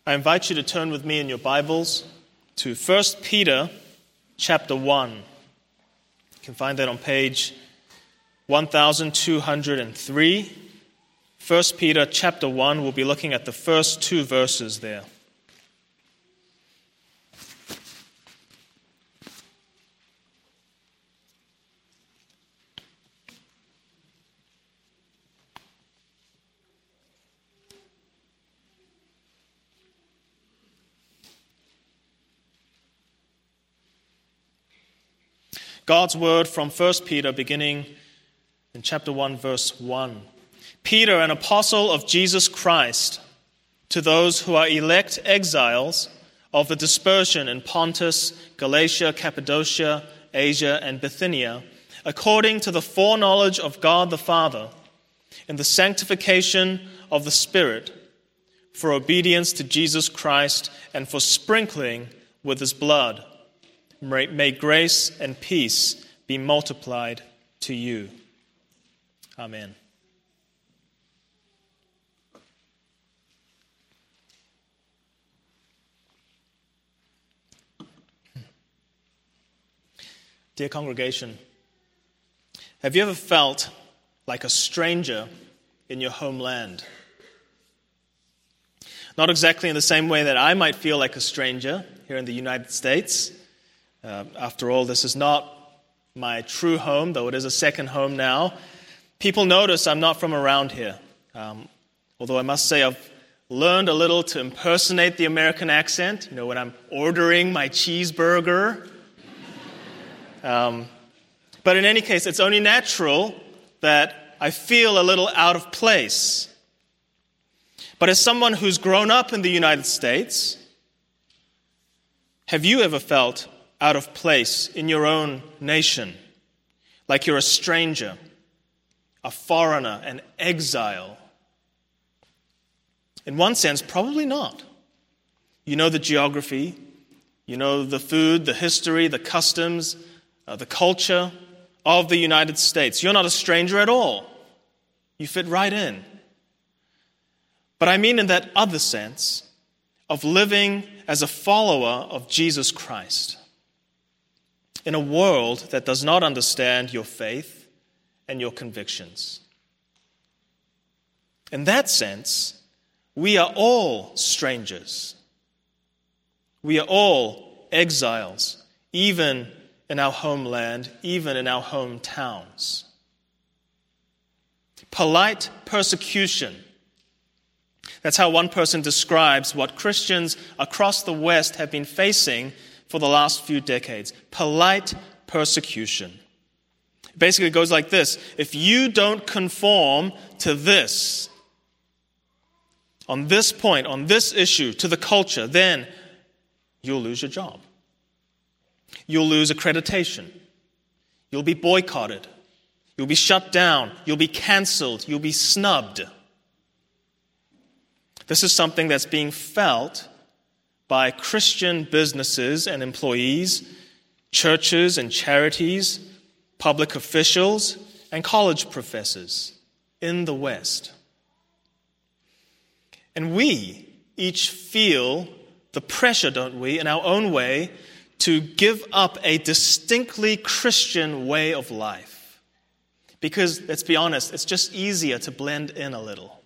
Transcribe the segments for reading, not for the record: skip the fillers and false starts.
I invite you to turn with me in your Bibles to 1 Peter chapter 1. You can find that on page 1203. 1 Peter chapter 1, we'll be looking at the first two verses there. God's word from 1 Peter beginning in chapter 1, verse 1. Peter, an apostle of Jesus Christ, to those who are elect exiles of the dispersion in Pontus, Galatia, Cappadocia, Asia, and Bithynia, according to the foreknowledge of God the Father, in the sanctification of the Spirit, for obedience to Jesus Christ and for sprinkling with his blood. May grace and peace be multiplied to you. Amen. Dear congregation, have you ever felt like a stranger in your homeland? Not exactly in the same way that I might feel like a stranger here in the United States. After all, this is not my true home, though it is a second home now. People notice I'm not from around here. Although I must say I've learned a little to impersonate the American accent, when I'm ordering my cheeseburger. But in any case, it's only natural that I feel a little out of place. But as someone who's grown up in the United States, have you ever felt out of place in your own nation, like you're a stranger, a foreigner, an exile? In one sense, probably not. You know the geography, you know the food, the history, the customs, the culture of the United States. You're not a stranger at all. You fit right in. But I mean in that other sense of living as a follower of Jesus Christ in a world that does not understand your faith and your convictions. In that sense, we are all strangers. We are all exiles, even in our homeland, even in our hometowns. Polite persecution. That's how one person describes what Christians across the West have been facing for the last few decades. Polite persecution. Basically, it goes like this. If you don't conform to this, on this point, on this issue, to the culture, then you'll lose your job. You'll lose accreditation. You'll be boycotted. You'll be shut down. You'll be canceled. You'll be snubbed. This is something that's being felt by Christian businesses and employees, churches and charities, public officials, and college professors in the West. And we each feel the pressure, don't we, in our own way, to give up a distinctly Christian way of life. Because, let's be honest, it's just easier to blend in a little.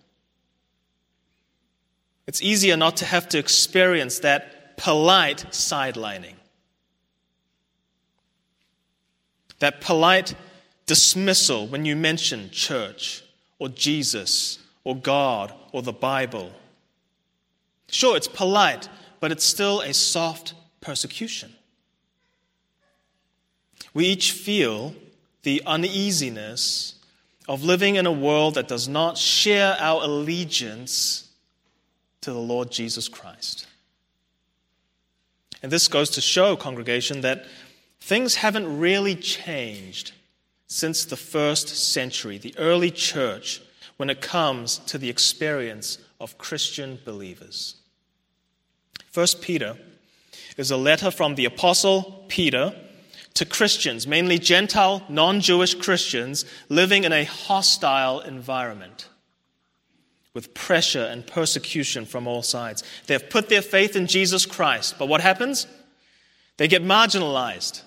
It's easier not to have to experience that polite sidelining. That polite dismissal when you mention church or Jesus or God or the Bible. Sure, it's polite, but it's still a soft persecution. We each feel the uneasiness of living in a world that does not share our allegiance to the Lord Jesus Christ. And this goes to show, congregation, that things haven't really changed since the first century, the early church, when it comes to the experience of Christian believers. 1 Peter is a letter from the Apostle Peter to Christians, mainly Gentile, non-Jewish Christians, living in a hostile environment with pressure and persecution from all sides. They have put their faith in Jesus Christ, but what happens? They get marginalized.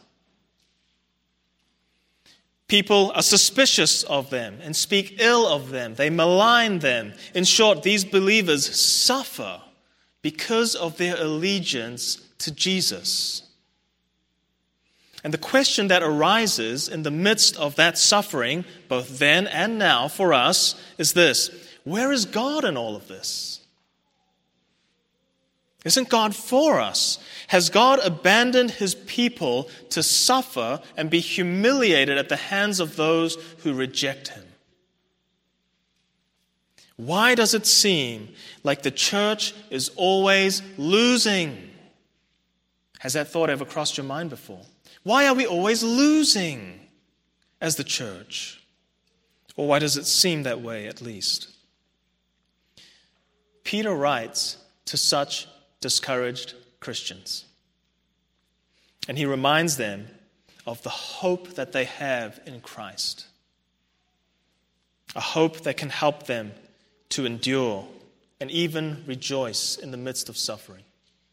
People are suspicious of them and speak ill of them. They malign them. In short, these believers suffer because of their allegiance to Jesus. And the question that arises in the midst of that suffering, both then and now for us, is this: where is God in all of this? Isn't God for us? Has God abandoned his people to suffer and be humiliated at the hands of those who reject him? Why does it seem like the church is always losing? Has that thought ever crossed your mind before? Why are we always losing as the church? Or why does it seem that way, at least? Peter writes to such discouraged Christians, and he reminds them of the hope that they have in Christ, a hope that can help them to endure and even rejoice in the midst of suffering.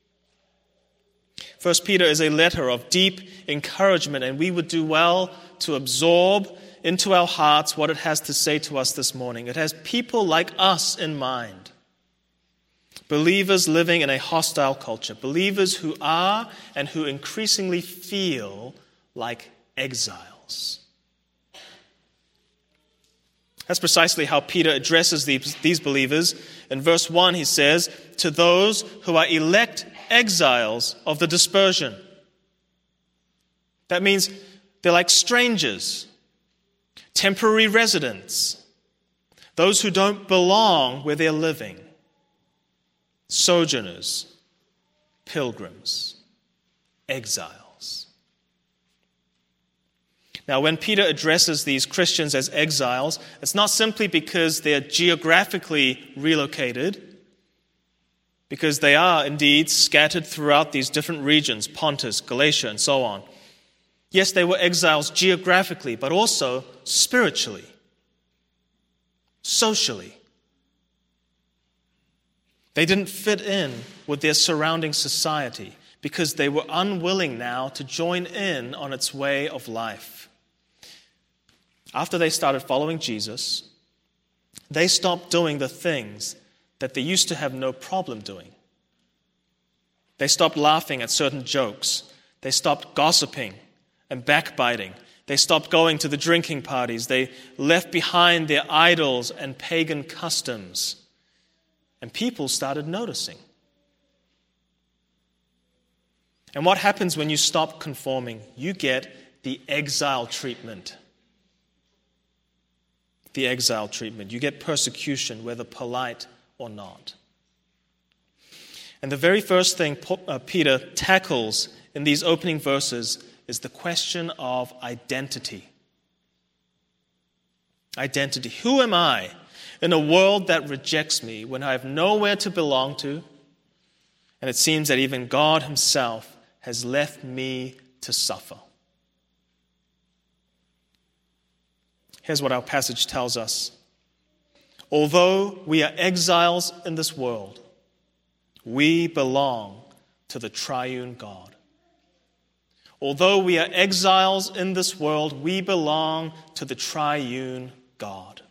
1 Peter is a letter of deep encouragement, and we would do well to absorb into our hearts what it has to say to us this morning. It has people like us in mind. Believers living in a hostile culture. Believers who are and who increasingly feel like exiles. That's precisely how Peter addresses these believers. In verse 1 he says, to those who are elect exiles of the dispersion. That means they're like strangers, temporary residents, those who don't belong where they're living, sojourners, pilgrims, exiles. Now, when Peter addresses these Christians as exiles, it's not simply because they're geographically relocated, because they are indeed scattered throughout these different regions, Pontus, Galatia, and so on. Yes, they were exiles geographically, but also spiritually, socially. They didn't fit in with their surrounding society because they were unwilling now to join in on its way of life. After they started following Jesus, they stopped doing the things that they used to have no problem doing. They stopped laughing at certain jokes. They stopped gossiping and backbiting. They stopped going to the drinking parties. They left behind their idols and pagan customs. And people started noticing. And what happens when you stop conforming? You get the exile treatment. The exile treatment. You get persecution, whether polite or not. And the very first thing Peter tackles in these opening verses is the question of identity. Identity. Who am I in a world that rejects me when I have nowhere to belong to? And it seems that even God himself has left me to suffer. Here's what our passage tells us. Although we are exiles in this world, we belong to the triune God. Although we are exiles in this world, we belong to the triune God.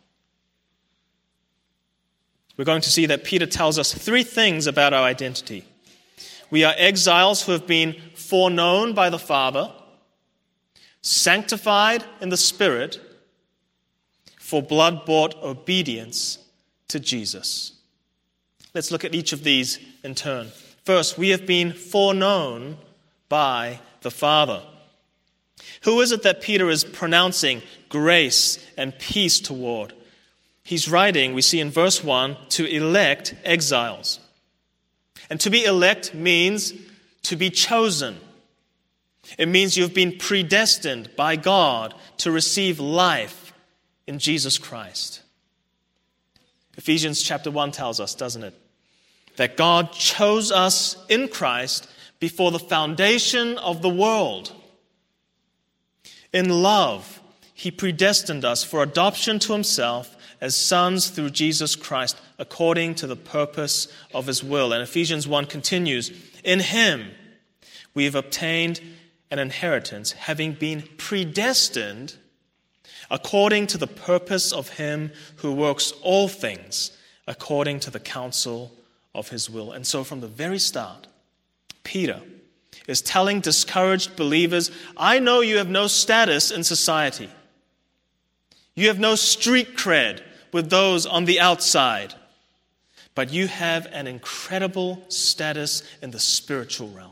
We're going to see that Peter tells us three things about our identity. We are exiles who have been foreknown by the Father, sanctified in the Spirit, for blood-bought obedience to Jesus. Let's look at each of these in turn. First, we have been foreknown by the Father. Who is it that Peter is pronouncing grace and peace toward? He's writing, we see in verse 1, to elect exiles. And to be elect means to be chosen. It means you've been predestined by God to receive life in Jesus Christ. Ephesians chapter 1 tells us, doesn't it? That God chose us in Christ before the foundation of the world. In love, he predestined us for adoption to himself as sons through Jesus Christ, according to the purpose of his will. And Ephesians 1 continues, in him we have obtained an inheritance, having been predestined according to the purpose of him who works all things according to the counsel of his will. And so from the very start, Peter is telling discouraged believers, I know you have no status in society. You have no street cred with those on the outside. But you have an incredible status in the spiritual realm.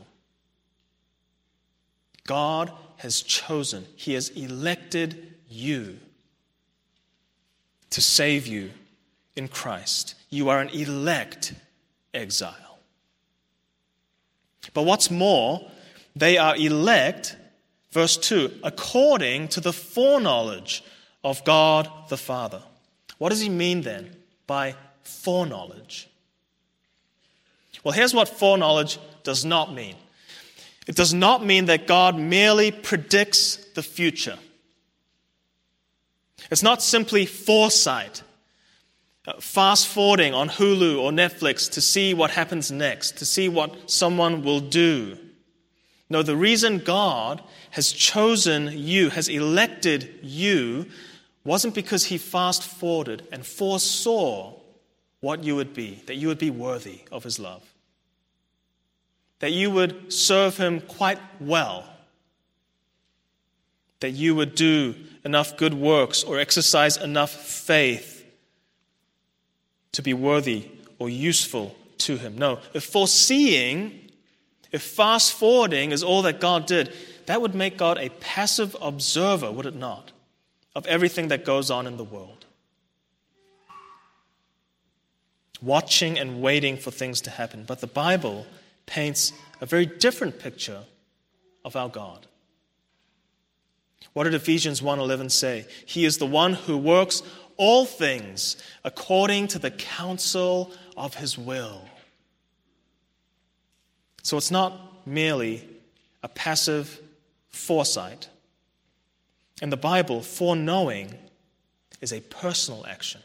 God has chosen, he has elected you to save you in Christ. You are an elect exile. But what's more, they are elect, verse 2, according to the foreknowledge of God the Father. What does he mean then by foreknowledge? Well, here's what foreknowledge does not mean. It does not mean that God merely predicts the future. It's not simply foresight, fast-forwarding on Hulu or Netflix to see what happens next, to see what someone will do. No, the reason God has chosen you, has elected you, wasn't because he fast-forwarded and foresaw what you would be, that you would be worthy of his love, that you would serve him quite well, that you would do enough good works or exercise enough faith to be worthy or useful to him. No, if foreseeing, if fast-forwarding is all that God did, that would make God a passive observer, would it not, of everything that goes on in the world. Watching and waiting for things to happen. But the Bible paints a very different picture of our God. What did Ephesians 1:11 say? He is the one who works all things according to the counsel of his will. So it's not merely a passive foresight. In the Bible, foreknowing is a personal action.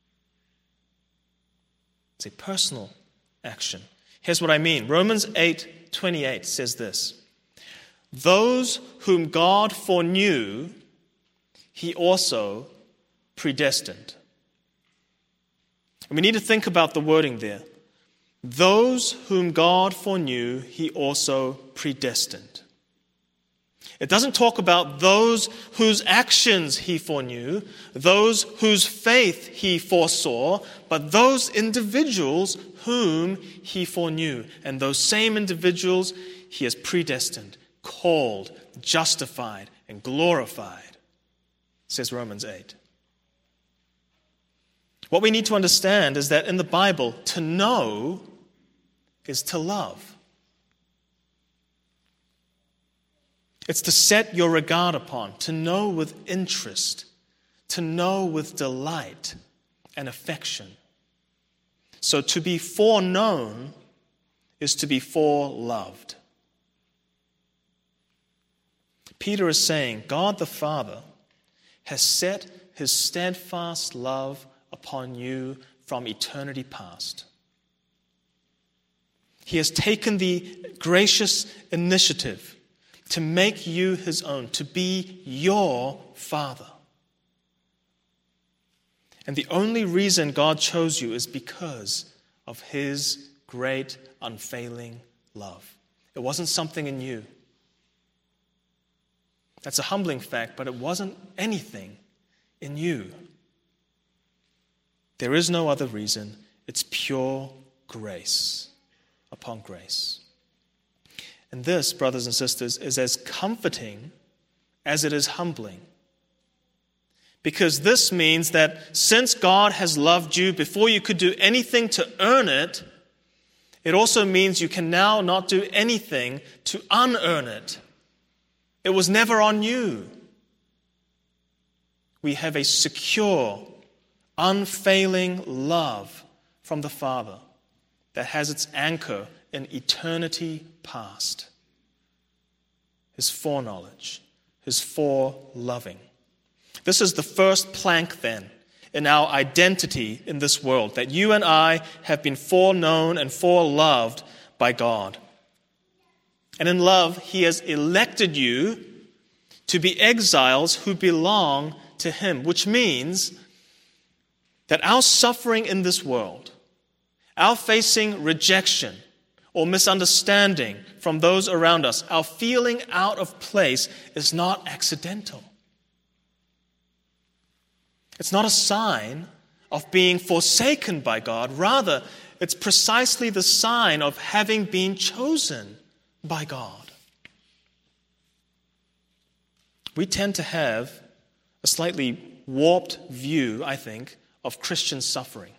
It's a personal action. Here's what I mean. Romans 8:28 says this. Those whom God foreknew, he also predestined. And we need to think about the wording there. Those whom God foreknew, he also predestined. It doesn't talk about those whose actions he foreknew, those whose faith he foresaw, but those individuals whom he foreknew. And those same individuals he has predestined, called, justified, and glorified, says Romans 8. What we need to understand is that in the Bible, to know is to love. It's to set your regard upon, to know with interest, to know with delight and affection. So to be foreknown is to be foreloved. Peter is saying, God the Father has set his steadfast love upon you from eternity past. He has taken the gracious initiative to make you his own, to be your Father. And the only reason God chose you is because of his great, unfailing love. It wasn't something in you. That's a humbling fact, but it wasn't anything in you. There is no other reason. It's pure grace upon grace. And this, brothers and sisters, is as comforting as it is humbling. Because this means that since God has loved you before you could do anything to earn it, it also means you can now not do anything to unearn it. It was never on you. We have a secure, unfailing love from the Father that has its anchor in eternity past. His foreknowledge, his foreloving. This is the first plank then in our identity in this world, that you and I have been foreknown and foreloved by God. And in love, he has elected you to be exiles who belong to him, which means that our suffering in this world, our facing rejection or misunderstanding from those around us, our feeling out of place is not accidental. It's not a sign of being forsaken by God. Rather, it's precisely the sign of having been chosen by God. We tend to have a slightly warped view, I think, of Christian suffering.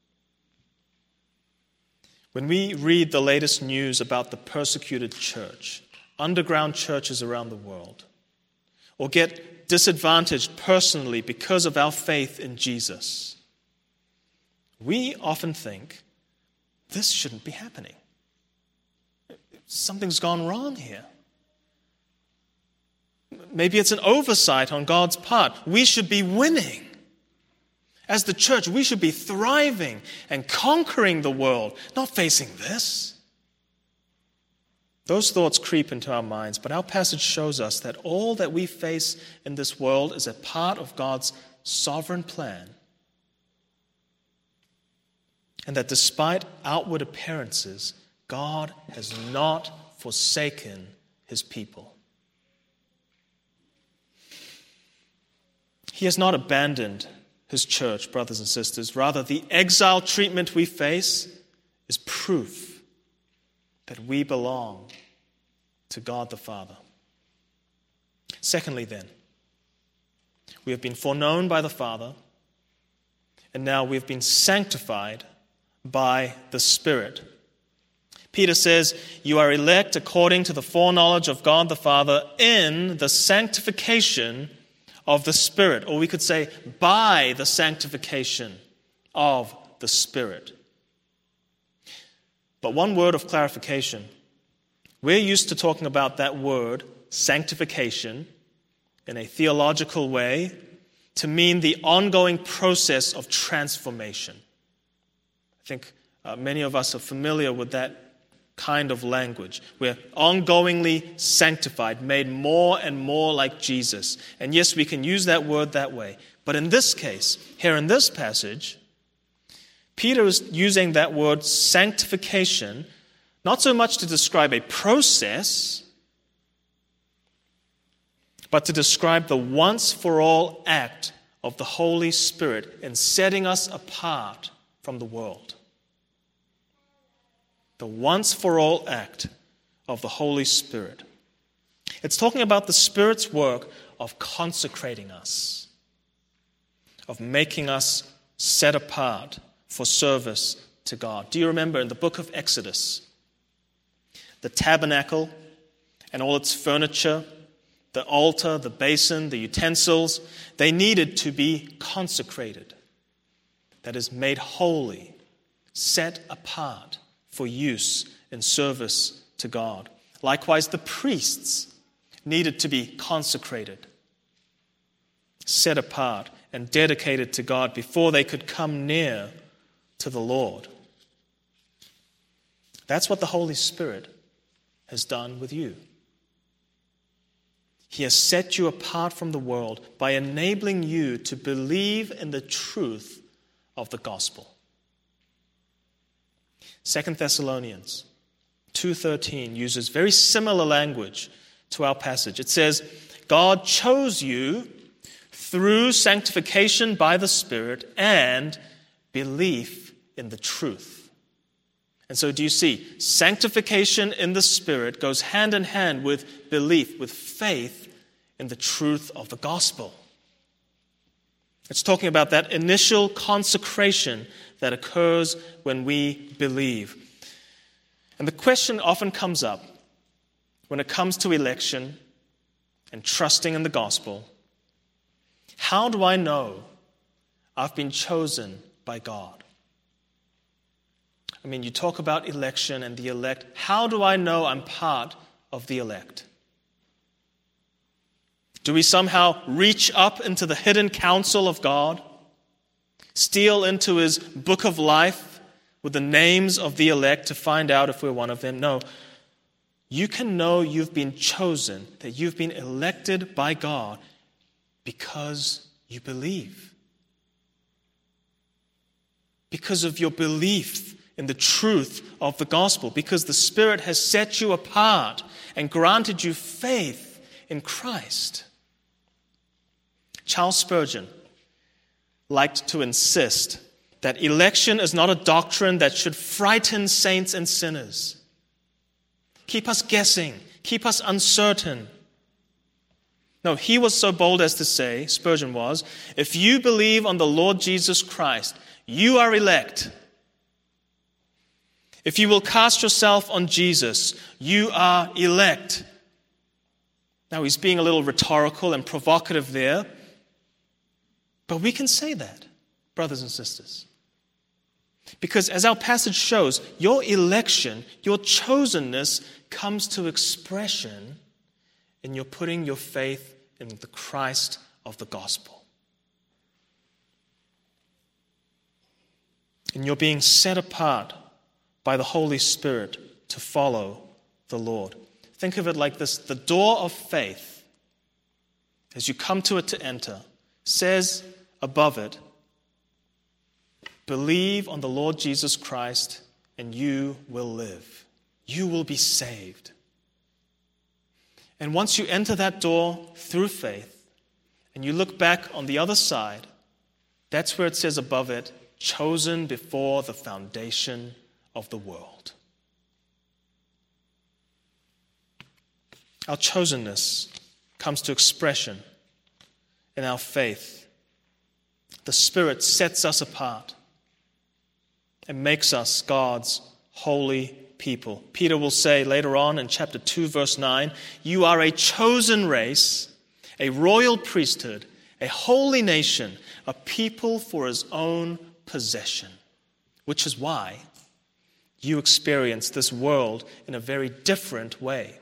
When we read the latest news about the persecuted church, underground churches around the world, or get disadvantaged personally because of our faith in Jesus, we often think, this shouldn't be happening. Something's gone wrong here. Maybe it's an oversight on God's part. We should be winning. As the church, we should be thriving and conquering the world, not facing this. Those thoughts creep into our minds, but our passage shows us that all that we face in this world is a part of God's sovereign plan, and that despite outward appearances, God has not forsaken his people. He has not abandoned his church, brothers and sisters. Rather, the exile treatment we face is proof that we belong to God the Father. Secondly, then, we have been foreknown by the Father, and now we have been sanctified by the Spirit. Peter says, you are elect according to the foreknowledge of God the Father in the sanctification of the Spirit, or we could say by the sanctification of the Spirit. But one word of clarification. We're used to talking about that word, sanctification, in a theological way to mean the ongoing process of transformation. I think many of us are familiar with that kind of language. We're ongoingly sanctified, made more and more like Jesus. And yes, we can use that word that way. But in this case, here in this passage, Peter is using that word sanctification not so much to describe a process, but to describe the once-for-all act of the Holy Spirit in setting us apart from the world. The once-for-all act of the Holy Spirit. It's talking about the Spirit's work of consecrating us, of making us set apart for service to God. Do you remember in the book of Exodus, the tabernacle and all its furniture, the altar, the basin, the utensils, they needed to be consecrated. That is, made holy, set apart for use in service to God. Likewise, the priests needed to be consecrated, set apart, and dedicated to God before they could come near to the Lord. That's what the Holy Spirit has done with you. He has set you apart from the world by enabling you to believe in the truth of the gospel. 2 Thessalonians 2:13 uses very similar language to our passage. It says, God chose you through sanctification by the Spirit and belief in the truth. And so do you see, sanctification in the Spirit goes hand in hand with belief, with faith in the truth of the gospel. It's talking about that initial consecration that occurs when we believe. And the question often comes up when it comes to election and trusting in the gospel. How do I know I've been chosen by God? I mean, you talk about election and the elect. How do I know I'm part of the elect? Do we somehow reach up into the hidden counsel of God steal into his book of life with the names of the elect to find out if we're one of them. No, you can know you've been chosen, that you've been elected by God because you believe. Because of your belief in the truth of the gospel, because the Spirit has set you apart and granted you faith in Christ. Charles Spurgeon liked to insist that election is not a doctrine that should frighten saints and sinners, keep us guessing, keep us uncertain. No, he was so bold as to say, Spurgeon was, if you believe on the Lord Jesus Christ, you are elect. If you will cast yourself on Jesus, you are elect. Now, he's being a little rhetorical and provocative there, but we can say that, brothers and sisters. Because as our passage shows, your election, your chosenness comes to expression in your putting your faith in the Christ of the gospel. And you're being set apart by the Holy Spirit to follow the Lord. Think of it like this. The door of faith, as you come to it to enter, says above it, believe on the Lord Jesus Christ and you will live. You will be saved. And once you enter that door through faith and you look back on the other side, that's where it says above it, chosen before the foundation of the world. Our chosenness comes to expression in our faith. The Spirit sets us apart and makes us God's holy people. Peter will say later on in chapter 2, verse 9, you are a chosen race, a royal priesthood, a holy nation, a people for his own possession, which is why you experience this world in a very different way.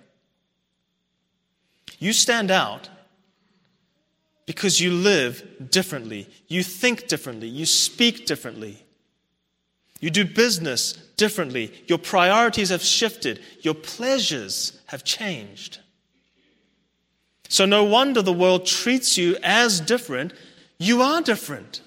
You stand out because you live differently, you think differently, you speak differently, you do business differently, your priorities have shifted, your pleasures have changed. So no wonder the world treats you as different. You are different.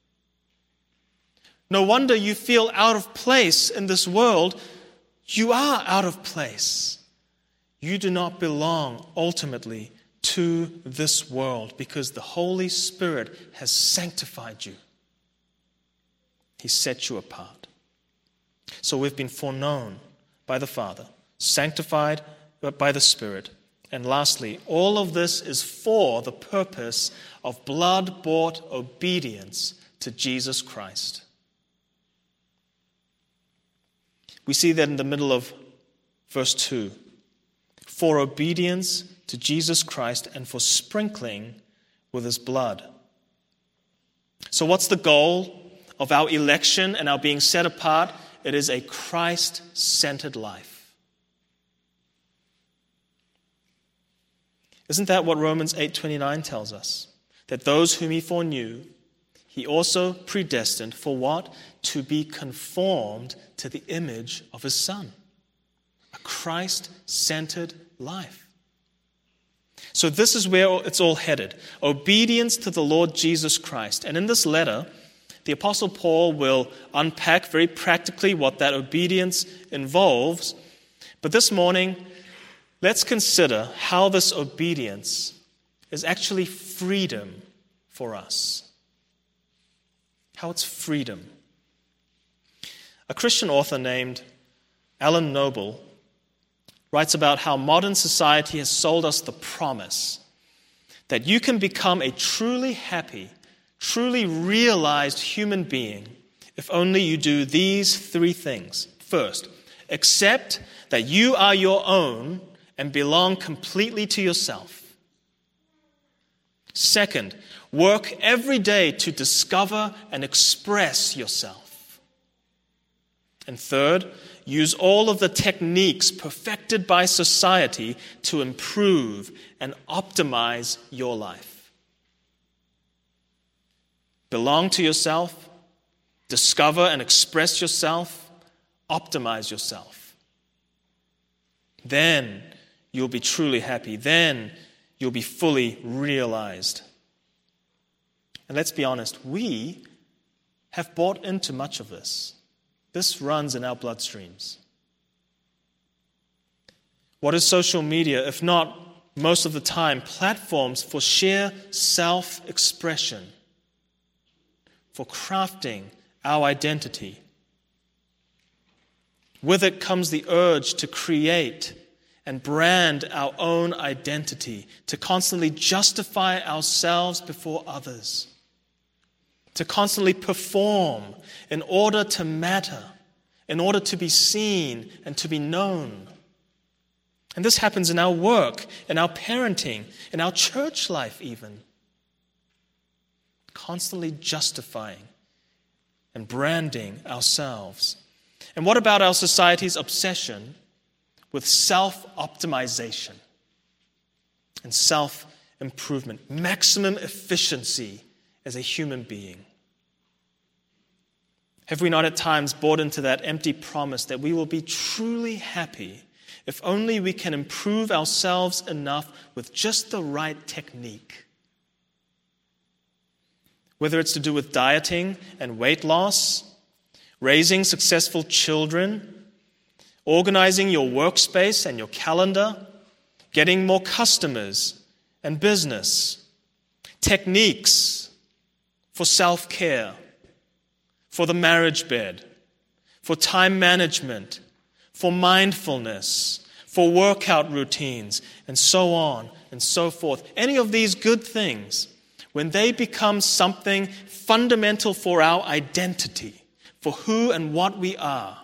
No wonder you feel out of place in this world. You are out of place. You do not belong ultimately to this world because the Holy Spirit has sanctified you. He set you apart. So we've been foreknown by the Father, sanctified by the Spirit. And lastly, all of this is for the purpose of blood-bought obedience to Jesus Christ. We see that in the middle of verse 2. For obedience to Jesus Christ and for sprinkling with his blood. So what's the goal of our election and our being set apart? It is a Christ-centered life. Isn't that what Romans 8:29 tells us? That those whom he foreknew, he also predestined for what? To be conformed to the image of his Son. A Christ-centered life. So this is where it's all headed. Obedience to the Lord Jesus Christ. And in this letter, the Apostle Paul will unpack very practically what that obedience involves. But this morning, let's consider how this obedience is actually freedom for us. How it's freedom. A Christian author named Alan Noble writes about how modern society has sold us the promise that you can become a truly happy, truly realized human being if only you do these three things. First, accept that you are your own and belong completely to yourself. Second, work every day to discover and express yourself. And third, use all of the techniques perfected by society to improve and optimize your life. Belong to yourself, discover and express yourself, optimize yourself. Then you'll be truly happy. Then you'll be fully realized. And let's be honest, we have bought into much of this. This runs in our bloodstreams. What is social media, if not most of the time, platforms for sheer self-expression, for crafting our identity? With it comes the urge to create and brand our own identity, to constantly justify ourselves before others, to constantly perform in order to matter, in order to be seen and to be known. And this happens in our work, in our parenting, in our church life even. Constantly justifying and branding ourselves. And what about our society's obsession with self-optimization and self-improvement, maximum efficiency as a human being? Have we not at times bought into that empty promise that we will be truly happy if only we can improve ourselves enough with just the right technique? Whether it's to do with dieting and weight loss, raising successful children, organizing your workspace and your calendar, getting more customers and business, techniques for self-care, for the marriage bed, for time management, for mindfulness, for workout routines, and so on and so forth. Any of these good things, when they become something fundamental for our identity, for who and what we are,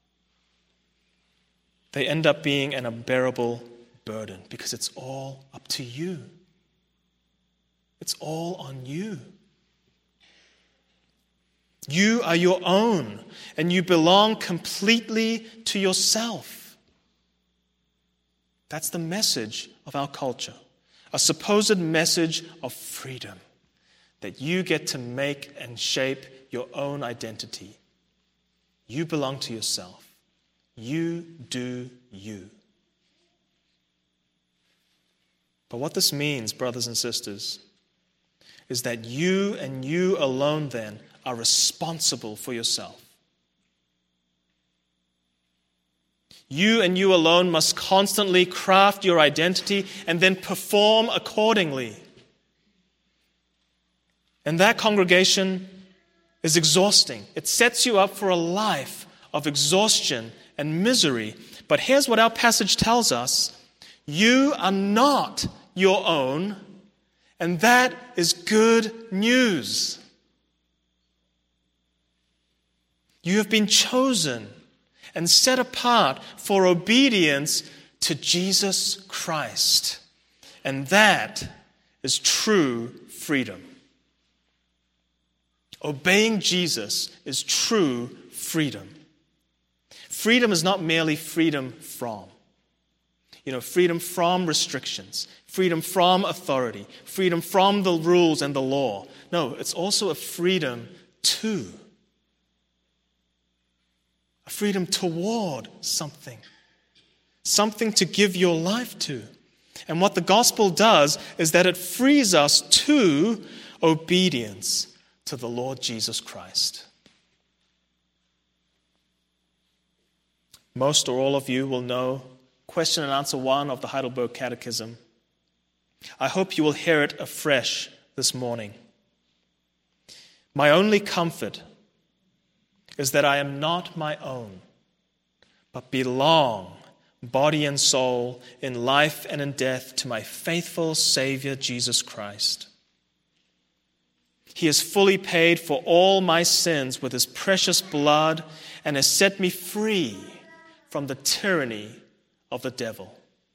they end up being an unbearable burden because it's all up to you. It's all on you. You are your own, and you belong completely to yourself. That's the message of our culture, a supposed message of freedom, that you get to make and shape your own identity. You belong to yourself. You do you. But what this means, brothers and sisters, is that you and you alone then are responsible for yourself. You and you alone must constantly craft your identity and then perform accordingly. And that, congregation, is exhausting. It sets you up for a life of exhaustion and misery. But here's what our passage tells us. You are not your own, and that is good news. You have been chosen and set apart for obedience to Jesus Christ. And that is true freedom. Obeying Jesus is true freedom. Freedom is not merely freedom from. Freedom from restrictions, freedom from authority, freedom from the rules and the law. No, it's also a freedom to. A freedom toward something to give your life to. And what the gospel does is that it frees us to obedience to the Lord Jesus Christ. Most or all of you will know question and answer 1 of the Heidelberg Catechism. I hope you will hear it afresh this morning. My only comfort is that I am not my own, but belong, body and soul, in life and in death, to my faithful Savior, Jesus Christ. He has fully paid for all my sins with his precious blood and has set me free from the tyranny of the devil.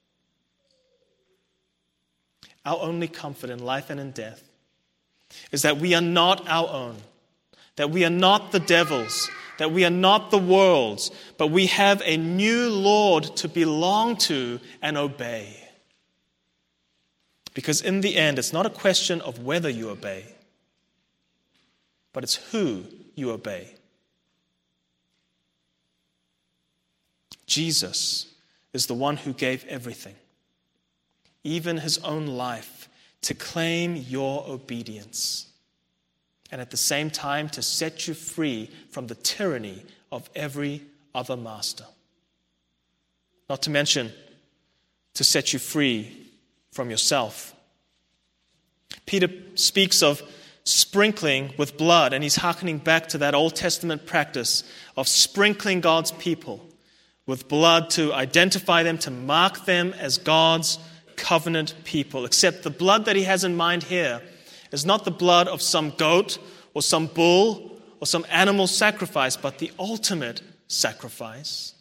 Our only comfort in life and in death is that we are not our own, that we are not the devil's, that we are not the world's, but we have a new Lord to belong to and obey. Because in the end, it's not a question of whether you obey, but it's who you obey. Jesus is the one who gave everything, even his own life, to claim your obedience, and at the same time to set you free from the tyranny of every other master. Not to mention, to set you free from yourself. Peter speaks of sprinkling with blood, and he's hearkening back to that Old Testament practice of sprinkling God's people with blood to identify them, to mark them as God's covenant people. Except the blood that he has in mind here is not the blood of some goat or some bull or some animal sacrifice, but the ultimate sacrifice.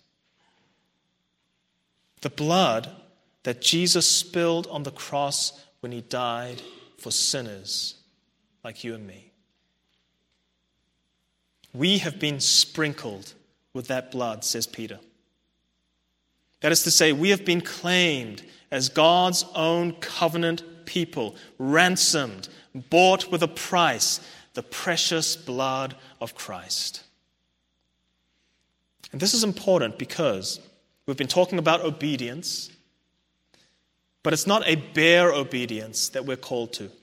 The blood that Jesus spilled on the cross when he died for sinners like you and me. We have been sprinkled with that blood, says Peter. That is to say, we have been claimed as God's own covenant people, ransomed, bought with a price, the precious blood of Christ. And this is important because we've been talking about obedience, but it's not a bare obedience that we're called to.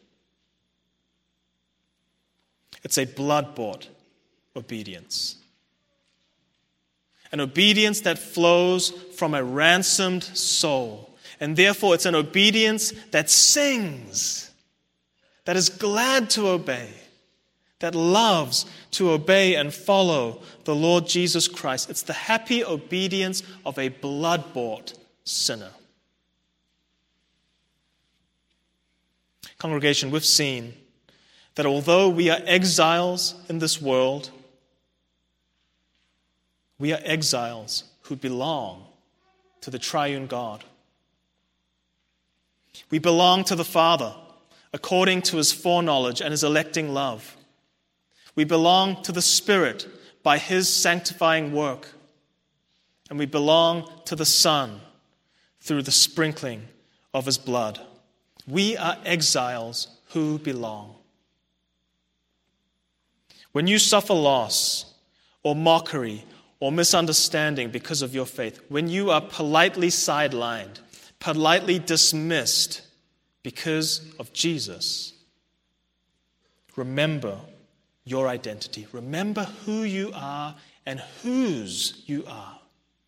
It's a blood-bought obedience. An obedience that flows from a ransomed soul. And therefore, it's an obedience that sings, that is glad to obey, that loves to obey and follow the Lord Jesus Christ. It's the happy obedience of a blood-bought sinner. Congregation, we've seen that although we are exiles in this world, we are exiles who belong to the triune God. We belong to the Father according to his foreknowledge and his electing love. We belong to the Spirit by his sanctifying work. And we belong to the Son through the sprinkling of his blood. We are exiles who belong. When you suffer loss or mockery or misunderstanding because of your faith, when you are politely sidelined, politely dismissed because of Jesus, remember your identity. Remember who you are and whose you are.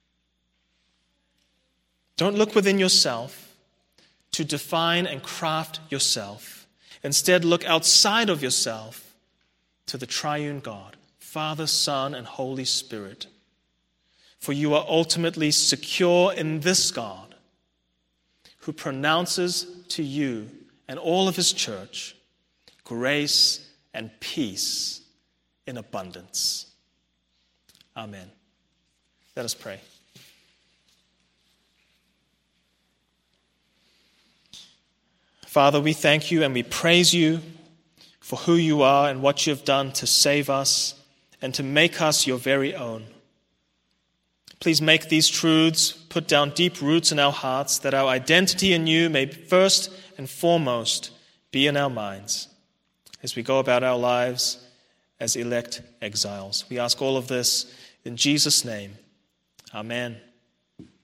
Don't look within yourself to define and craft yourself. Instead, look outside of yourself to the triune God, Father, Son, and Holy Spirit. For you are ultimately secure in this God, who pronounces to you and all of his church grace and peace in abundance. Amen. Let us pray. Father, we thank you and we praise you for who you are and what you have done to save us and to make us your very own. Please make these truths put down deep roots in our hearts, that our identity in you may first and foremost be in our minds as we go about our lives as elect exiles. We ask all of this in Jesus' name. Amen.